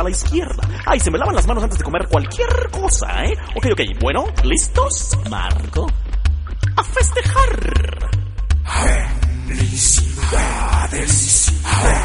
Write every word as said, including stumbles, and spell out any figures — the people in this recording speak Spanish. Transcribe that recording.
a la izquierda. Ay, se me lavan las manos antes de comer cualquier cosa, ¿eh? Ok, ok, bueno, ¿listos? Marco. ¡A festejar! Felicidades.